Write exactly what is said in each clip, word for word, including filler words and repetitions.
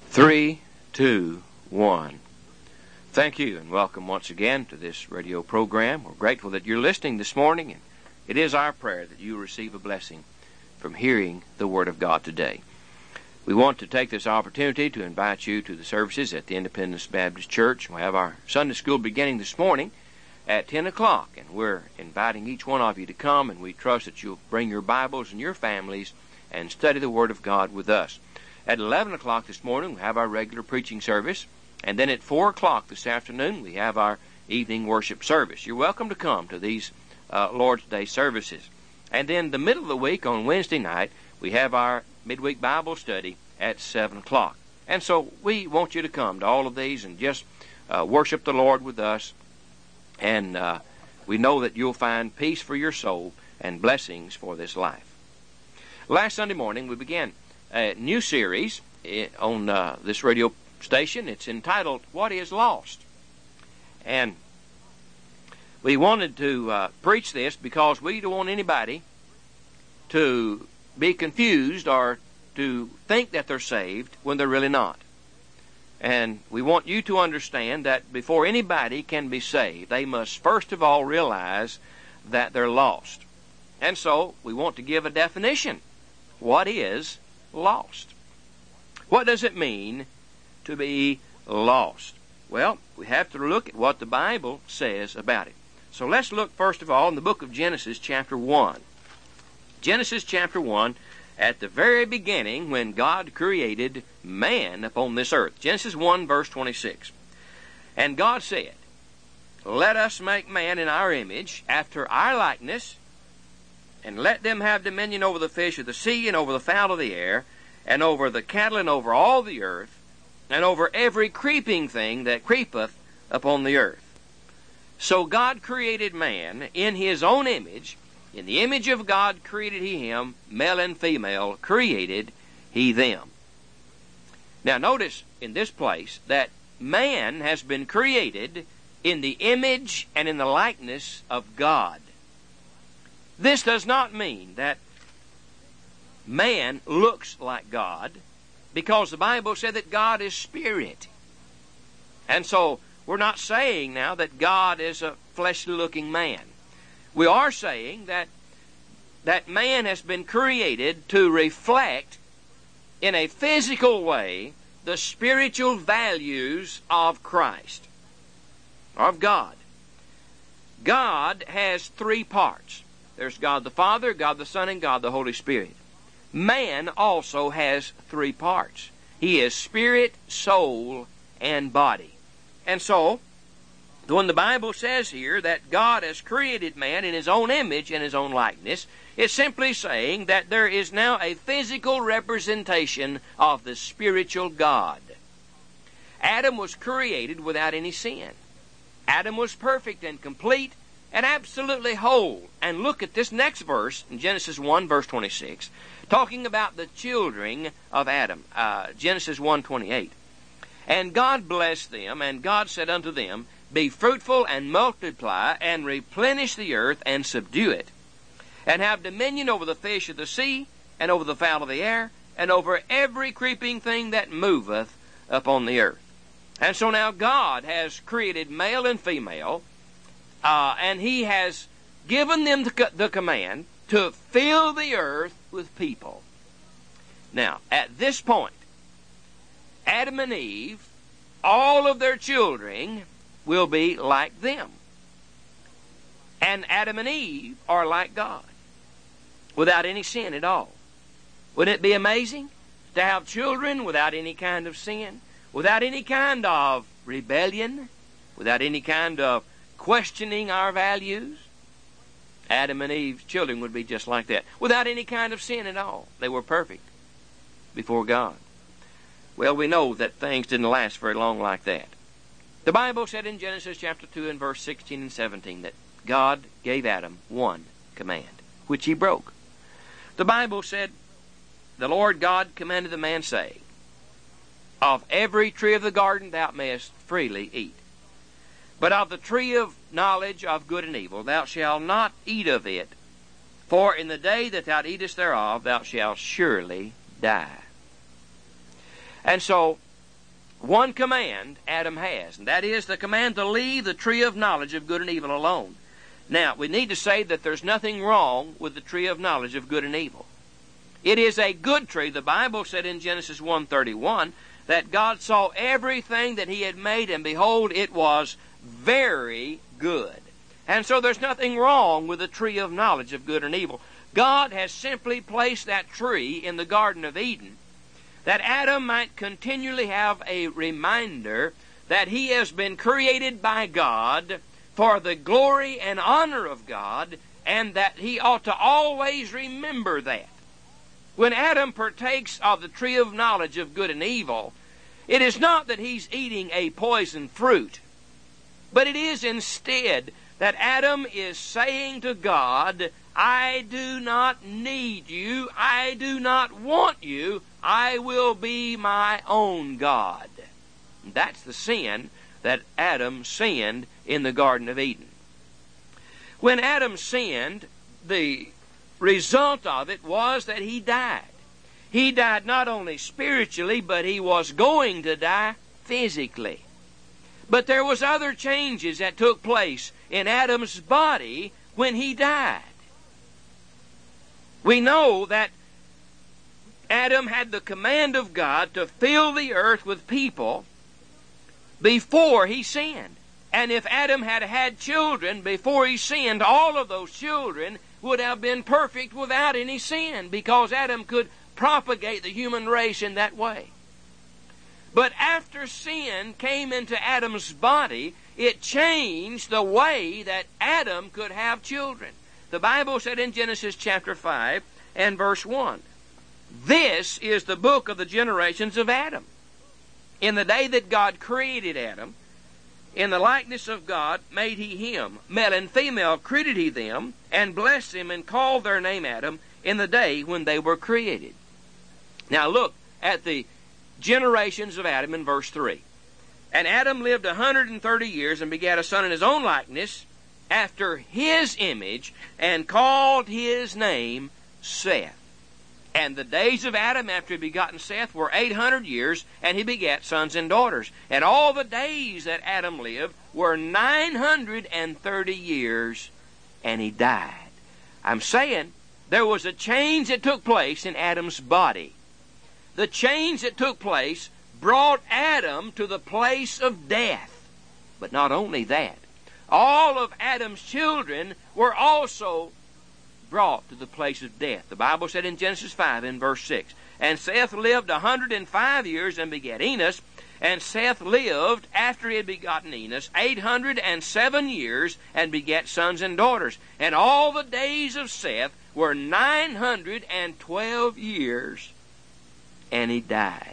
Three, two, one. Thank you and welcome once again to this radio program. We're grateful that you're listening this morning, and it is our prayer that you receive a blessing from hearing the Word of God today. We want to take this opportunity to invite you to the services at the Independence Baptist Church. We have our Sunday school beginning this morning at ten o'clock, and we're inviting each one of you to come, and we trust that you'll bring your Bibles and your families and study the Word of God with us. At eleven o'clock this morning, we have our regular preaching service. And then at four o'clock this afternoon, we have our evening worship service. You're welcome to come to these uh, Lord's Day services. And then the middle of the week on Wednesday night, we have our midweek Bible study at seven o'clock. And so we want you to come to all of these and just uh, worship the Lord with us. And uh, we know that you'll find peace for your soul and blessings for this life. Last Sunday morning, we began a new series on uh, this radio station. It's entitled, What is Lost? And we wanted to uh, preach this because we don't want anybody to be confused or to think that they're saved when they're really not. And we want you to understand that before anybody can be saved, they must first of all realize that they're lost. And so we want to give a definition. What is lost? What does it mean to be lost? Well, we have to look at what the Bible says about it. So let's look first of all in the book of Genesis chapter one. Genesis chapter one, at the very beginning when God created man upon this earth. Genesis one verse twenty-six. And God said, Let us make man in our image, after our likeness, and let them have dominion over the fish of the sea, and over the fowl of the air, and over the cattle, and over all the earth, and over every creeping thing that creepeth upon the earth. So God created man in His own image. In the image of God created He him, male and female created He them. Now notice in this place that man has been created in the image and in the likeness of God. This does not mean that man looks like God, because the Bible said that God is spirit. And so we're not saying now that God is a fleshly-looking man. We are saying that that man has been created to reflect in a physical way the spiritual values of Christ, of God. God has three parts. There's God the Father, God the Son, and God the Holy Spirit. Man also has three parts. He is spirit, soul, and body. And so, when the Bible says here that God has created man in His own image and His own likeness, it's simply saying that there is now a physical representation of the spiritual God. Adam was created without any sin. Adam was perfect and complete and absolutely whole. And look at this next verse in Genesis one, verse twenty-six, talking about the children of Adam. Uh, Genesis one twenty-eight. And God blessed them, and God said unto them, Be fruitful and multiply, and replenish the earth, and subdue it, and have dominion over the fish of the sea, and over the fowl of the air, and over every creeping thing that moveth upon the earth. And so now God has created male and female, uh, and He has given them the, the command to fill the earth with people. Now, at this point, Adam and Eve, all of their children will be like them. And Adam and Eve are like God, without any sin at all. Wouldn't it be amazing to have children without any kind of sin, without any kind of rebellion, without any kind of questioning our values? Adam and Eve's children would be just like that, without any kind of sin at all. They were perfect before God. Well, we know that things didn't last very long like that. The Bible said in Genesis chapter two and verse sixteen and seventeen that God gave Adam one command, which he broke. The Bible said, The Lord God commanded the man, saying, Of every tree of the garden thou mayest freely eat, but of the tree of knowledge of good and evil thou shalt not eat of it, for in the day that thou eatest thereof thou shalt surely die. And so one command Adam has, and that is the command to leave the tree of knowledge of good and evil alone. Now, we need to say that there's nothing wrong with the tree of knowledge of good and evil. It is a good tree. The Bible said in Genesis one thirty-one that God saw everything that He had made, and behold, it was very good. And so there's nothing wrong with the tree of knowledge of good and evil. God has simply placed that tree in the Garden of Eden that Adam might continually have a reminder that he has been created by God for the glory and honor of God, and that he ought to always remember that. When Adam partakes of the tree of knowledge of good and evil, it is not that he's eating a poison fruit, but it is instead that Adam is saying to God, I do not need you, I do not want you, I will be my own God. And that's the sin that Adam sinned in the Garden of Eden. When Adam sinned, the result of it was that he died. He died not only spiritually, but he was going to die physically. But there was other changes that took place in Adam's body when he died. We know that Adam had the command of God to fill the earth with people before he sinned. And if Adam had had children before he sinned, all of those children would have been perfect without any sin, because Adam could propagate the human race in that way. But after sin came into Adam's body, it changed the way that Adam could have children. The Bible said in Genesis chapter five and verse one, this is the book of the generations of Adam. In the day that God created Adam, in the likeness of God made he him. Male and female created he them, and blessed them, and called their name Adam, in the day when they were created. Now look at the generations of Adam in verse three. And Adam lived a hundred and thirty years, and begat a son in his own likeness, after his image, and called his name Seth. And the days of Adam after he begotten Seth were eight hundred years, and he begat sons and daughters. And all the days that Adam lived were nine hundred and thirty years, and he died. I'm saying there was a change that took place in Adam's body. The change that took place brought Adam to the place of death. But not only that, all of Adam's children were also brought to the place of death. The Bible said in Genesis five in verse six, and Seth lived a hundred and five years and begat Enos, and Seth lived after he had begotten Enos eight hundred and seven years and begat sons and daughters. And all the days of Seth were nine hundred and twelve years, and he died.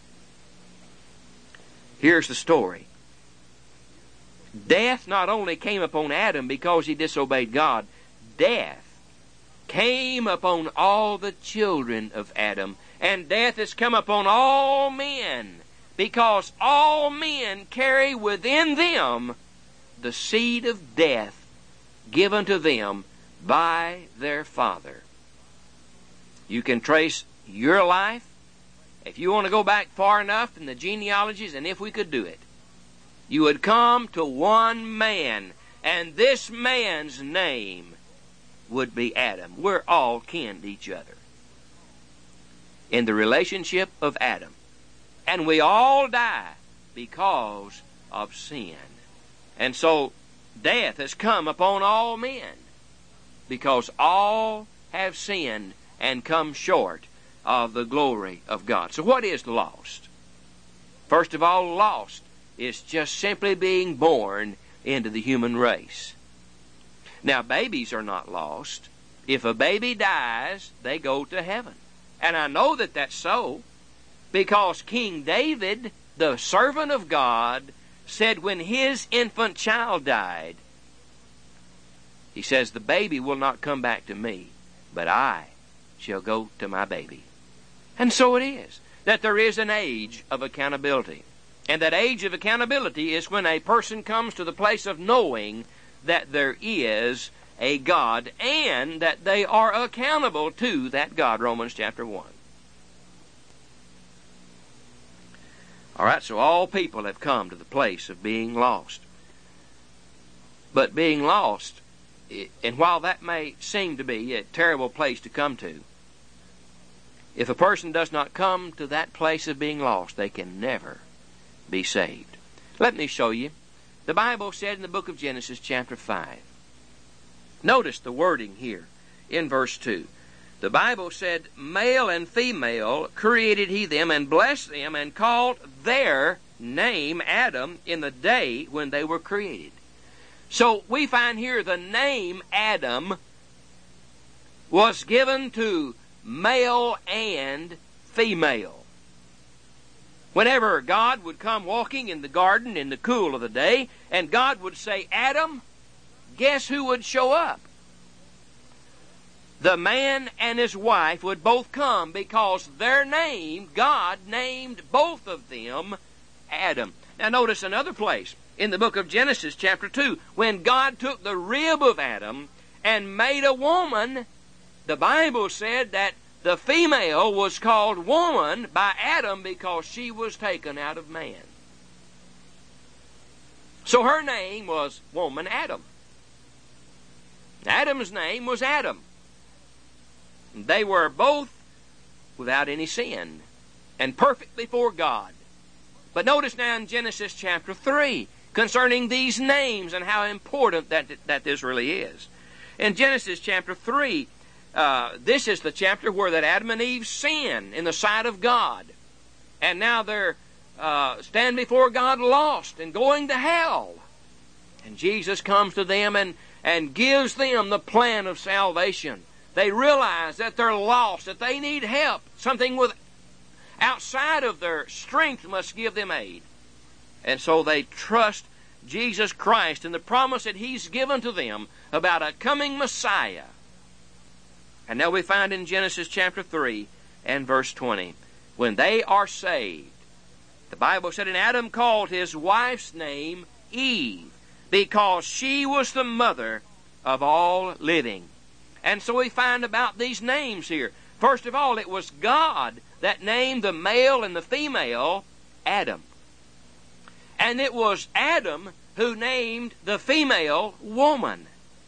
Here's the story. Death not only came upon Adam because he disobeyed God, death came upon all the children of Adam, and death has come upon all men, because all men carry within them the seed of death given to them by their father. You can trace your life, if you want to go back far enough in the genealogies, and if we could do it, you would come to one man, and this man's name would be Adam. We're all kin to each other in the relationship of Adam. And we all die because of sin. And so death has come upon all men because all have sinned and come short of the glory of God. So what is lost? First of all, lost is just simply being born into the human race. Now, babies are not lost. If a baby dies, they go to heaven. And I know that that's so because King David, the servant of God, said when his infant child died, he says, the baby will not come back to me, but I shall go to my baby. And so it is that there is an age of accountability. And that age of accountability is when a person comes to the place of knowing that there is a God and that they are accountable to that God, Romans chapter one. All right, so all people have come to the place of being lost. But being lost, and while that may seem to be a terrible place to come to, if a person does not come to that place of being lost, they can never be saved. Let me show you. The Bible said in the book of Genesis chapter five. Notice the wording here in verse two. The Bible said, male and female created he them, and blessed them, and called their name Adam in the day when they were created. So we find here the name Adam was given to male and female. Whenever God would come walking in the garden in the cool of the day, and God would say, Adam, guess who would show up? The man and his wife would both come, because their name, God named both of them Adam. Now notice another place in the book of Genesis chapter two, when God took the rib of Adam and made a woman, the Bible said that the female was called woman by Adam because she was taken out of man. So her name was woman Adam. Adam's name was Adam. They were both without any sin and perfect before God. But notice now in Genesis chapter three concerning these names and how important that, that this really is. In Genesis chapter three, uh, this is the chapter where that Adam and Eve sin in the sight of God. And now they're uh, stand before God lost and going to hell. And Jesus comes to them and, and gives them the plan of salvation. They realize that they're lost, that they need help. Something with outside of their strength must give them aid. And so they trust Jesus Christ and the promise that He's given to them about a coming Messiah. And now we find in Genesis chapter three and verse twenty, when they are saved, the Bible said, and Adam called his wife's name Eve, because she was the mother of all living. And so we find about these names here. First of all, it was God that named the male and the female Adam. And it was Adam who named the female woman.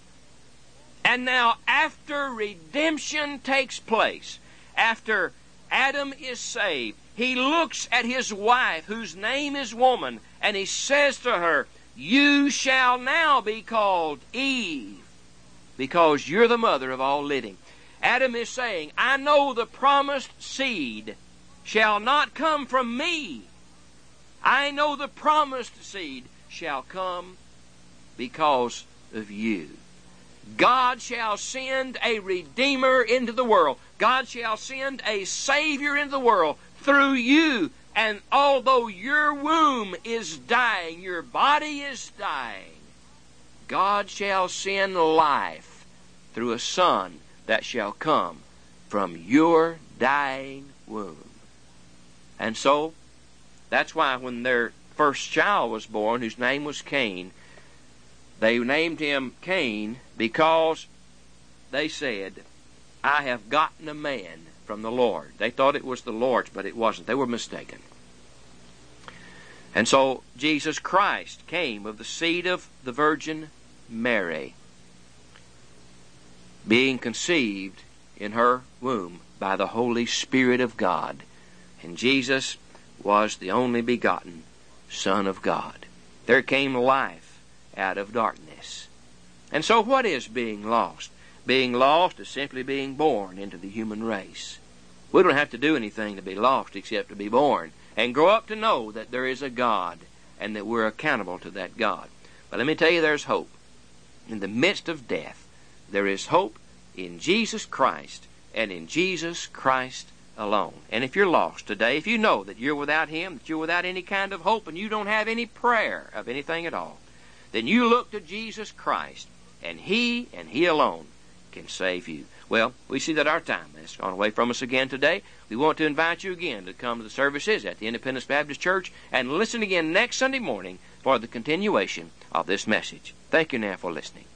And now after redemption takes place, after Adam is saved, he looks at his wife, whose name is woman, and he says to her, you shall now be called Eve, because you're the mother of all living. Adam is saying, I know the promised seed shall not come from me. I know the promised seed shall come because of you. God shall send a Redeemer into the world. God shall send a Savior into the world through you. And although your womb is dying, your body is dying, God shall send life through a Son that shall come from your dying womb. And so, that's why when their first child was born, whose name was Cain, they named him Cain because they said, I have gotten a man from the Lord. They thought it was the Lord's, but it wasn't. They were mistaken. And so Jesus Christ came of the seed of the Virgin Mary, being conceived in her womb by the Holy Spirit of God. And Jesus was the only begotten Son of God. There came life out of darkness. And so what is being lost? Being lost is simply being born into the human race. We don't have to do anything to be lost except to be born and grow up to know that there is a God and that we're accountable to that God. But let me tell you, there's hope. In the midst of death, there is hope in Jesus Christ and in Jesus Christ alone. And if you're lost today, if you know that you're without Him, that you're without any kind of hope, and you don't have any prayer of anything at all, then you look to Jesus Christ, and He and He alone can save you. Well, we see that our time has gone away from us again today. We want to invite you again to come to the services at the Independence Baptist Church and listen again next Sunday morning for the continuation of this message. Thank you now for listening.